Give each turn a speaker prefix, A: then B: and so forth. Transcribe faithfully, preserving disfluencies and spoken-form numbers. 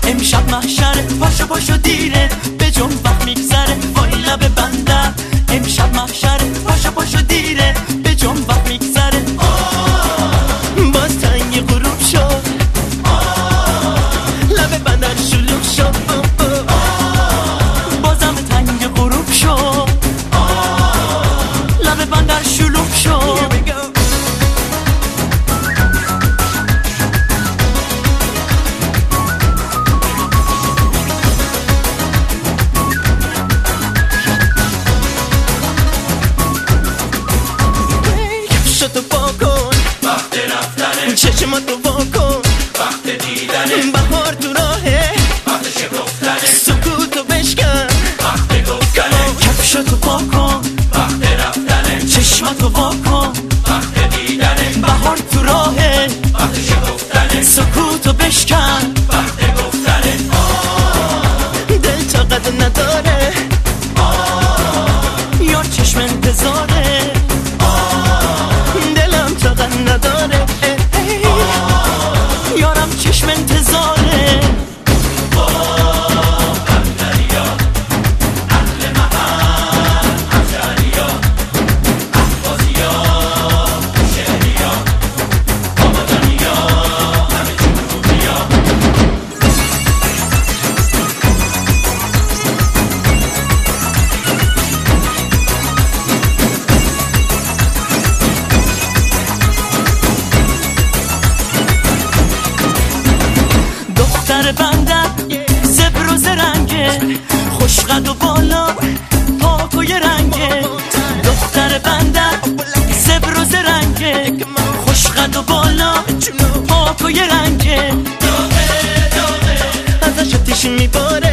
A: امشب محشره، پاشو پاشو دیره، به جنب وقت میگذره، وای لب بندر. امشب محشره، پاشو پاشو دیره، به جنب وقت میگذره. باز تنگی غروب شد، لب بندر شلوغ شد، بازم تنگی غروب شد، لب بندر شلوغ شد. کفشتو پا کن، وقت رفتنه، چشماتو وا کن، وقت دیدنه، بهار تو راهه، وقت شکفتنه، سکوتو بشکن، وقت گفتنه. کفشتو پا کن، وقت رفتنه، چشماتو وا کن، وقت دیدنه، بهار تو راهه، وقت شکفتنه، سکوتو بشکن، وقت گفتنه. دل طاقت نداره، یار چشم انتظاره، دلم طاقت نداره، یارم چشم انتظاره. بندریا، اهل محل، همشهریا، احوازیا، شهریا، آبادانیا، همه جنوبیا. دختر بندر زبر و زرنگه، خوشقد و بالا پاک و یه رنگه. دختر بندر زبر و زرنگه، خوشقد و بالا پاک و یه رنگه. ازش آتیش میباره،